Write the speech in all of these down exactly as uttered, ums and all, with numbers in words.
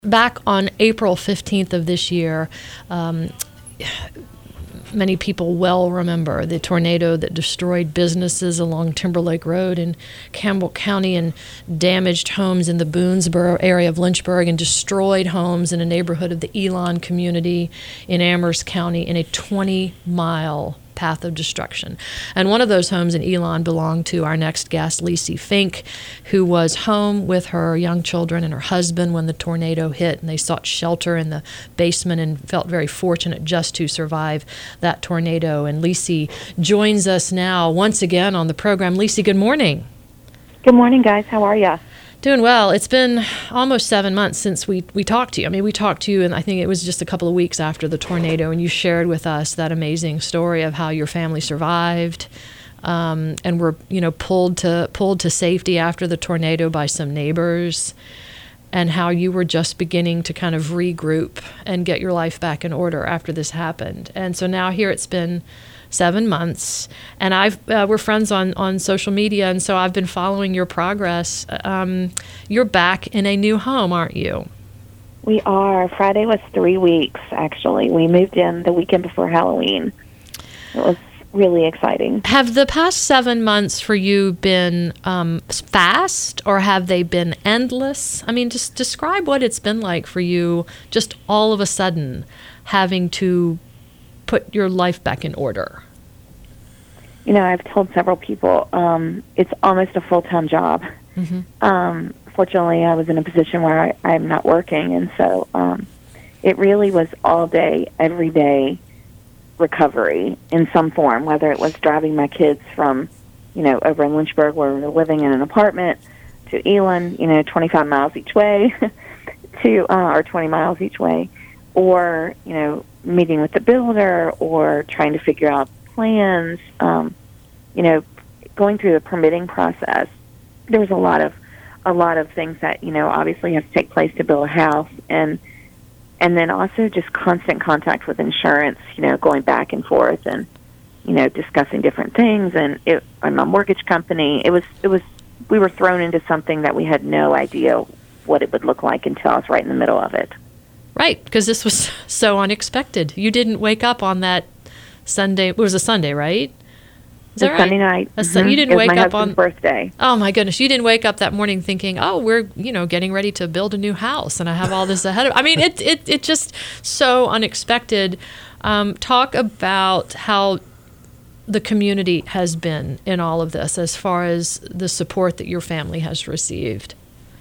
Back on April fifteenth of this year, um, many people well remember the tornado that destroyed businesses along Timberlake Road in Campbell County and damaged homes in the Boonesboro area of Lynchburg and destroyed homes in a neighborhood of the Elon community in Amherst County in a twenty-mile path of destruction. And one of those homes in Elon belonged to our next guest, Lisi Fink, who was home with her young children and her husband when the tornado hit, and they sought shelter in the basement and felt very fortunate just to survive that tornado. And Lisi joins us now once again on the program. Lisi, good morning. Good morning, guys. How are you? Doing well. It's been almost seven months since we, we talked to you. I mean, we talked to you, and I think it was just a couple of weeks after the tornado, and you shared with us that amazing story of how your family survived um, and were, you know, pulled to pulled to safety after the tornado by some neighbors, and how you were just beginning to kind of regroup and get your life back in order after this happened. And so now here it's been seven months, and I've uh, we're friends on, on social media, and so I've been following your progress. Um, you're back in a new home, aren't you? We are. Friday was three weeks, actually. We moved in the weekend before Halloween. It was really exciting. Have the past seven months for you been um, fast, or have they been endless? I mean, just describe what it's been like for you, just all of a sudden having to put your life back in order. You know, I've told several people um, it's almost a full-time job. Mm-hmm. Um, fortunately, I was in a position where I, I'm not working, and so um, it really was all day, every day recovery in some form, whether it was driving my kids from, you know, over in Lynchburg where we were living in an apartment to Elon, you know, twenty-five miles each way, to uh, or twenty miles each way, or, you know, meeting with the builder or trying to figure out plans, um, you know, going through the permitting process. There was a lot of a lot of things that, you know, obviously have to take place to build a house, and and then also just constant contact with insurance, you know, going back and forth and, you know, discussing different things, and it, and my mortgage company. It was it was we were thrown into something that we had no idea what it would look like until I was right in the middle of it. Right, because this was so unexpected. You didn't wake up on that Sunday. It was a Sunday, right? Is that right? Sunday night. A, mm-hmm. You didn't it wake was my up on husband's birthday. Oh my goodness! You didn't wake up that morning thinking, "Oh, we're you know getting ready to build a new house, and I have all this ahead of." I mean, it it it just so unexpected. Um, talk about how the community has been in all of this, as far as the support that your family has received.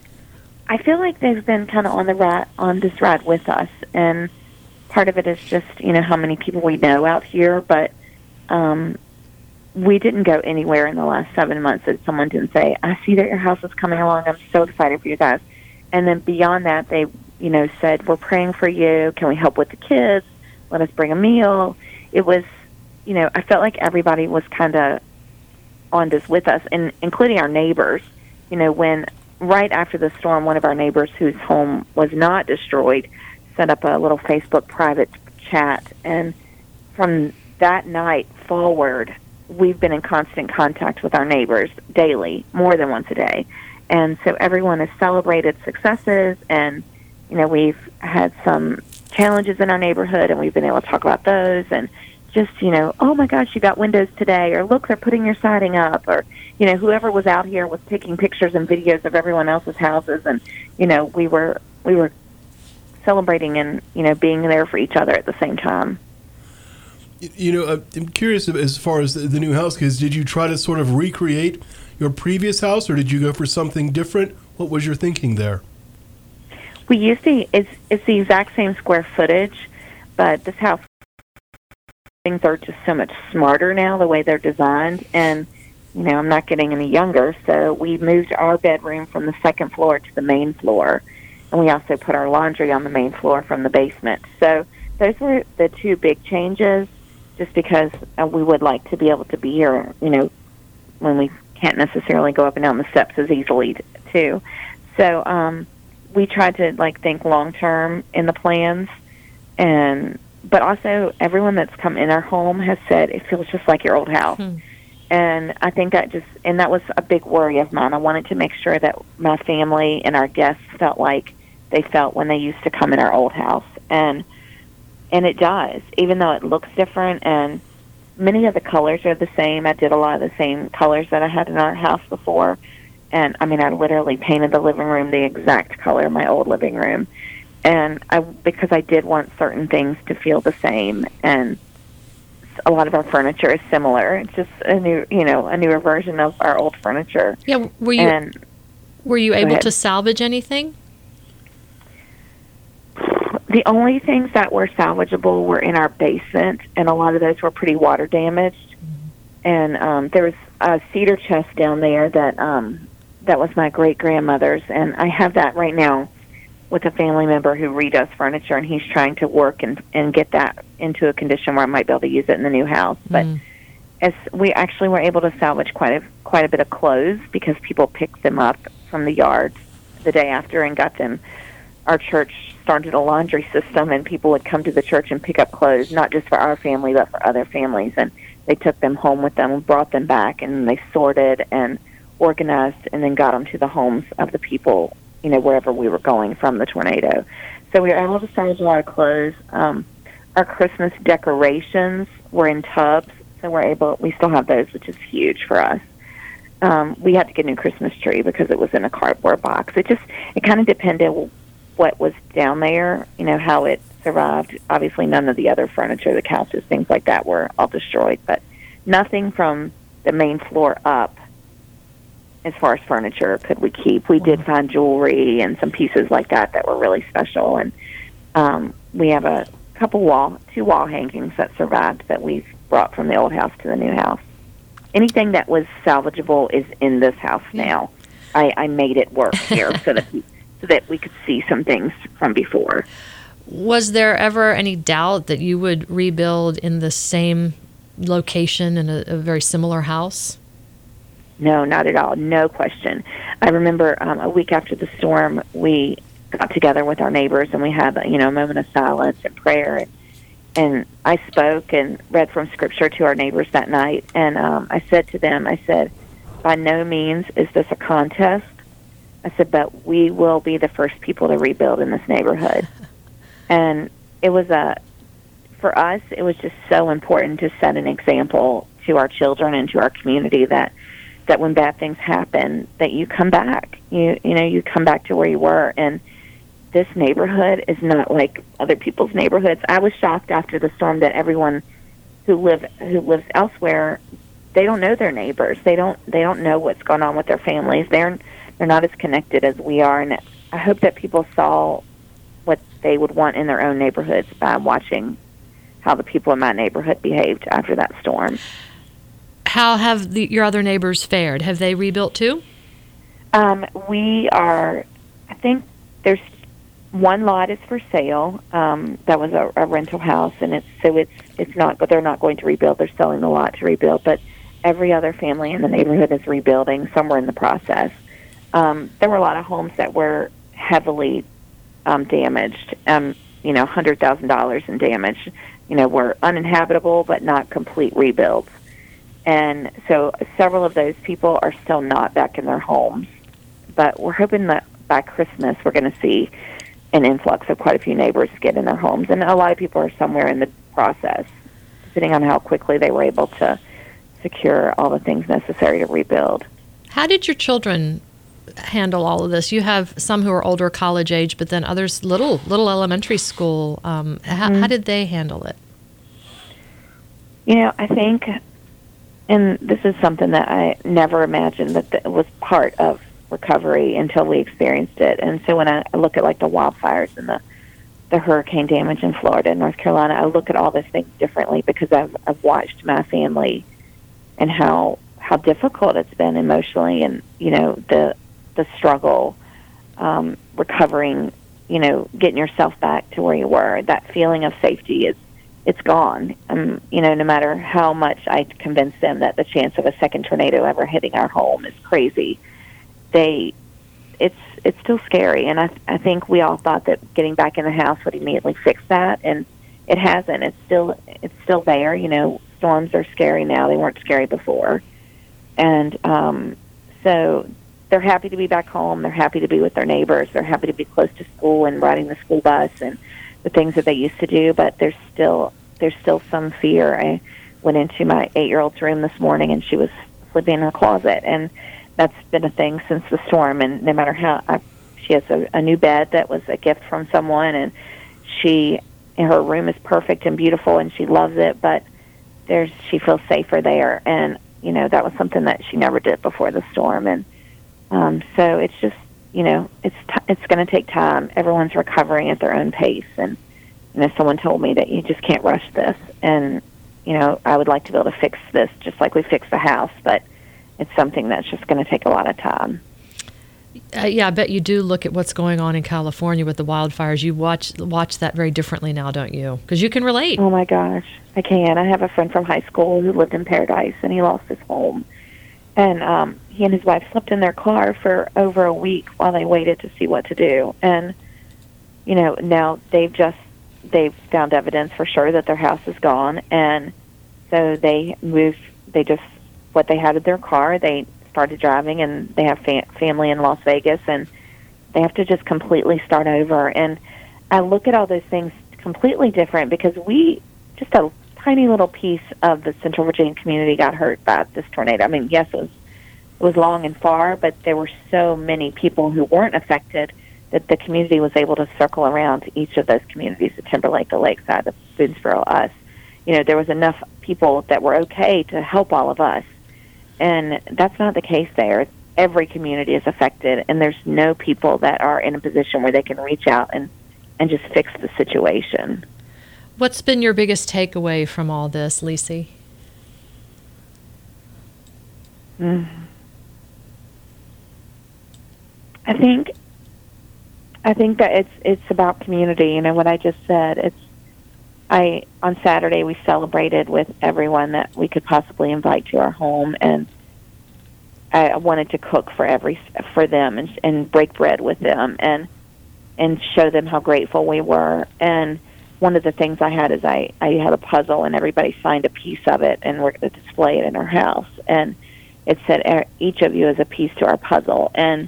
I feel like they've been kind of on the ride, on this ride with us, and part of it is just, you know, how many people we know out here, but um, we didn't go anywhere in the last seven months that someone didn't say, I see that your house is coming along, I'm so excited for you guys. And then beyond that, they, you know, said, we're praying for you, can we help with the kids, let us bring a meal. It was, you know, I felt like everybody was kind of on this with us, and including our neighbors. You know, when right after the storm, one of our neighbors whose home was not destroyed set up a little Facebook private chat. And from that night forward, we've been in constant contact with our neighbors daily, more than once a day. And so everyone has celebrated successes, and, you know, we've had some challenges in our neighborhood, and we've been able to talk about those, and just, you know, oh my gosh, you got windows today, or look, they're putting your siding up, or, you know, whoever was out here was taking pictures and videos of everyone else's houses, and, you know, we were we were celebrating and, you know, being there for each other at the same time. You know, I'm curious as far as the new house goes, did you try to sort of recreate your previous house, or did you go for something different? What was your thinking there? We used to, it's, it's the exact same square footage, but this house, things are just so much smarter now, the way they're designed. And, you know, I'm not getting any younger, so we moved our bedroom from the second floor to the main floor. And we also put our laundry on the main floor from the basement. So those were the two big changes, just because uh, we would like to be able to be here, you know, when we can't necessarily go up and down the steps as easily, t- too. So um, we tried to, like, think long-term in the plans, and but also everyone that's come in our home has said it feels just like your old house. Hmm. And I think that just, and that was a big worry of mine. I wanted to make sure that my family and our guests felt like they felt when they used to come in our old house. And and it does, even though it looks different, and many of the colors are the same. I did a lot of the same colors that I had in our house before. And, I mean, I literally painted the living room the exact color of my old living room. And I, because I did want certain things to feel the same, and a lot of our furniture is similar. It's just a new, you know, a newer version of our old furniture. Yeah, were you and, were you able to salvage anything? The only things that were salvageable were in our basement, and a lot of those were pretty water damaged. Mm-hmm. And um, there was a cedar chest down there that um, that was my great grandmother's, and I have that right now with a family member who redoes furniture, and he's trying to work and and get that into a condition where I might be able to use it in the new house. But mm. as we actually were able to salvage quite a quite a bit of clothes because people picked them up from the yard the day after and got them. Our church started a laundry system, and people would come to the church and pick up clothes, not just for our family but for other families. And they took them home with them and brought them back, and they sorted and organized and then got them to the homes of the people, you know, wherever we were going from the tornado. So we were able to salvage a lot of clothes. Um, our Christmas decorations were in tubs, so we're able, we still have those, which is huge for us. Um, we had to get a new Christmas tree because it was in a cardboard box. It just, it kind of depended what was down there, you know, how it survived. Obviously, none of the other furniture, the couches, things like that were all destroyed, but nothing from the main floor up as far as furniture could we keep. We did find jewelry and some pieces like that that were really special, and um, we have a couple wall, two wall hangings that survived that we've brought from the old house to the new house. Anything that was salvageable is in this house now. I, I made it work here so that we, so that we could see some things from before. Was there ever any doubt that you would rebuild in the same location in a, a very similar house? No, not at all. No question. I remember um, a week after the storm, we got together with our neighbors, and we had, you know, a moment of silence and prayer. And, and I spoke and read from Scripture to our neighbors that night. And um, I said to them, I said, by no means is this a contest. I said, but we will be the first people to rebuild in this neighborhood. And it was a, for us, it was just so important to set an example to our children and to our community that that when bad things happen, that you come back. You you know, you come back to where you were. And this neighborhood is not like other people's neighborhoods. I was shocked after the storm that everyone who live who lives elsewhere, they don't know their neighbors. They don't they don't know what's going on with their families. They're they're not as connected as we are. And I hope that people saw what they would want in their own neighborhoods by watching how the people in my neighborhood behaved after that storm. How have the, your other neighbors fared? Have they rebuilt too? Um, we are, I think there's one lot is for sale. Um, that was a, a rental house, and it's so it's it's not, but they're not going to rebuild. They're selling the lot to rebuild. But every other family in the neighborhood is rebuilding. Somewhere in the process. Um, there were a lot of homes that were heavily um, damaged. Um, you know, one hundred thousand dollars in damage. You know, were uninhabitable, but not complete rebuilds. And so several of those people are still not back in their homes. But we're hoping that by Christmas we're going to see an influx of quite a few neighbors get in their homes. And a lot of people are somewhere in the process, depending on how quickly they were able to secure all the things necessary to rebuild. How did your children handle all of this? You have some who are older, college age, but then others little, little elementary school. Um, how, mm-hmm. how did they handle it? You know, I think... And this is something that I never imagined that it was part of recovery until we experienced it. And so when I look at like the wildfires and the, the hurricane damage in Florida and North Carolina, I look at all those things differently because I've, I've watched my family and how how difficult it's been emotionally, and you know the the struggle, um, recovering, you know, getting yourself back to where you were. That feeling of safety is. It's gone. Um, you know, no matter how much I convince them that the chance of a second tornado ever hitting our home is crazy, they, it's it's still scary. And I I think we all thought that getting back in the house would immediately fix that, and it hasn't. It's still it's still there. You know, storms are scary now. They weren't scary before, and um, so they're happy to be back home. They're happy to be with their neighbors. They're happy to be close to school and riding the school bus and the things that they used to do. But there's still there's still some fear. I went into my eight-year-old's room this morning, and she was sleeping in her closet, and that's been a thing since the storm. And no matter how, I, she has a, a new bed that was a gift from someone, and she her room is perfect and beautiful, and she loves it. But there's she feels safer there, and you know that was something that she never did before the storm. And Um, so it's just, you know, it's t- it's going to take time. Everyone's recovering at their own pace. And, you know, someone told me that you just can't rush this. And, you know, I would like to be able to fix this just like we fixed the house, but it's something that's just going to take a lot of time. Uh, yeah, I bet you do look at what's going on in California with the wildfires. You watch watch that very differently now, don't you? Because you can relate. Oh, my gosh. I can. I have a friend from high school who lived in Paradise, and he lost his home. And um, he and his wife slept in their car for over a week while they waited to see what to do. And, you know, now they've just, they've found evidence for sure that their house is gone. And so they moved, they just, what they had in their car, they started driving, and they have fa- family in Las Vegas, and they have to just completely start over. And I look at all those things completely different because we, just a tiny little piece of the Central Virginia community got hurt by this tornado. I mean, yes, it was, it was long and far, but there were so many people who weren't affected that the community was able to circle around each of those communities, the Timberlake, the Lakeside, the Boonesboro, us. You know, there was enough people that were okay to help all of us. And that's not the case there. Every community is affected, and there's no people that are in a position where they can reach out and, and just fix the situation. What's been your biggest takeaway from all this, Lisi? Mm. I think I think that it's it's about community. You know what I just said. It's I on Saturday we celebrated with everyone that we could possibly invite to our home, and I wanted to cook for every for them and and break bread with them and and show them how grateful we were. And one of the things I had is I, I had a puzzle, and everybody signed a piece of it, and we're going to display it in our house. And it said, each of you is a piece to our puzzle. And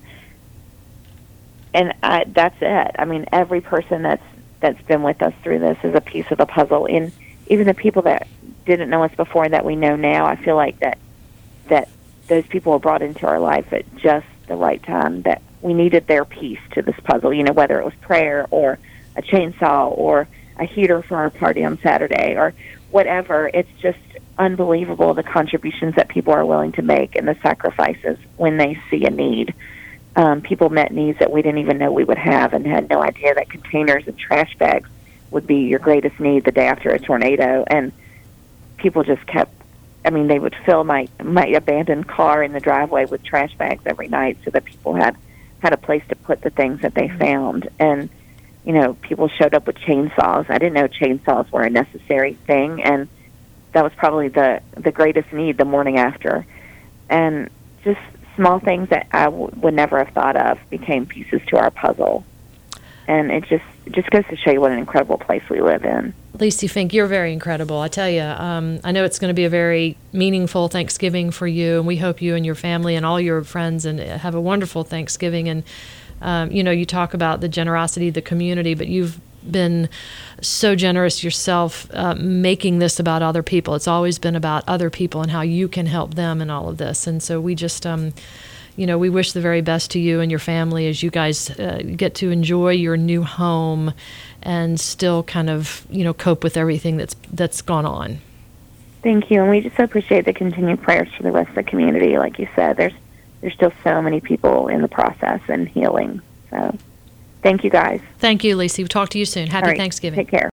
and I, that's it. I mean, every person that's that's been with us through this is a piece of the puzzle. And even the people that didn't know us before that we know now, I feel like that that those people were brought into our life at just the right time, that we needed their piece to this puzzle, you know, whether it was prayer or a chainsaw or a heater for our party on Saturday or whatever. It's just unbelievable the contributions that people are willing to make and the sacrifices when they see a need. Um, people met needs that we didn't even know we would have and had no idea that containers and trash bags would be your greatest need the day after a tornado. And people just kept, I mean, they would fill my, my abandoned car in the driveway with trash bags every night so that people had, had a place to put the things that they found. And you know, people showed up with chainsaws. I didn't know chainsaws were a necessary thing, and that was probably the, the greatest need the morning after. And just small things that I w- would never have thought of became pieces to our puzzle. And it just it just goes to show you what an incredible place we live in. Lisi Fink, you're very incredible. I tell you, um, I know it's going to be a very meaningful Thanksgiving for you, and we hope you and your family and all your friends and have a wonderful Thanksgiving. And Um, you know, you talk about the generosity of the community, but you've been so generous yourself uh, making this about other people. It's always been about other people and how you can help them in all of this. And so we just, um, you know, we wish the very best to you and your family as you guys uh, get to enjoy your new home and still kind of, you know, cope with everything that's that's gone on. Thank you. And we just appreciate the continued prayers for the rest of the community. Like you said, there's There's still so many people in the process and healing. So thank you, guys. Thank you, Lisi. We'll talk to you soon. Happy All right, Thanksgiving. Take care.